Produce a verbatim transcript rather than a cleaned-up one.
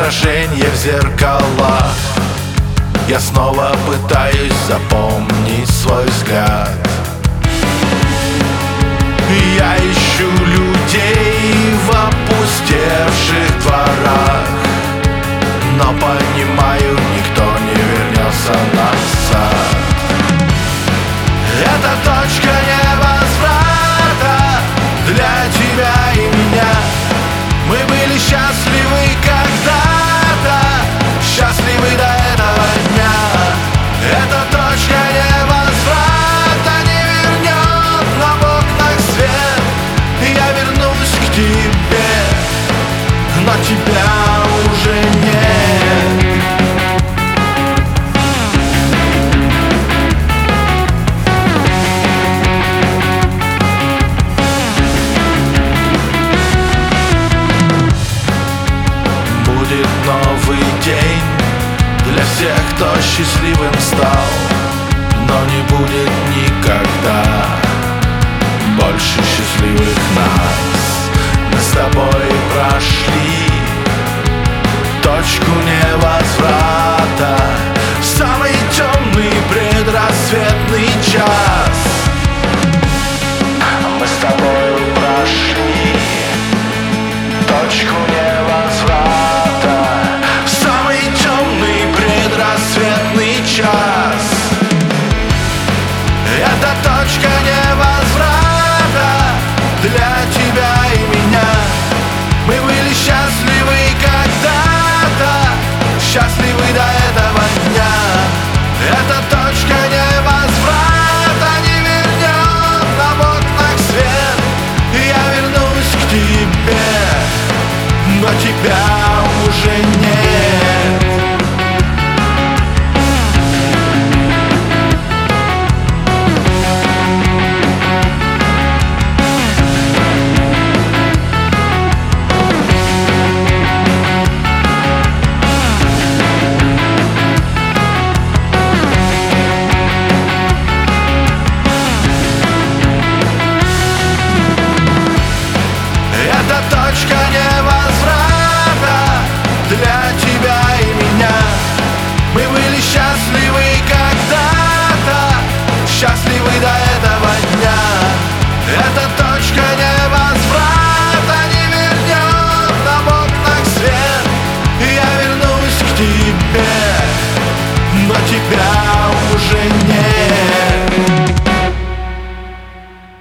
отражение в зеркалах. Я снова пытаюсь запомнить свой взгляд. Я ищу людей в опустевших дворах, но понимаю, никто не вернется назад. Это точка невозврата для тебя и меня. Мы были счастливы когда-то, счастливы до этого дня. Это точка невозврата не вернет нам в окнах свет. Я вернусь к тебе, но тебя уже нет. Будет новый день для всех, кто счастливым стал, но не будет никогда больше счастливых нас. Мы с тобой прошли точку невозврата в самый темный предрассветный час. Мы с тобой прошли точку невозврата в самый темный предрассветный час. Это точка невозврата для тебя и меня. Мы были счастливы когда-то, счастливы до этого дня. Эта точка невозврата не вернет нам в окнах свет. Я вернусь к тебе, но тебя уже нет. Точка невозврата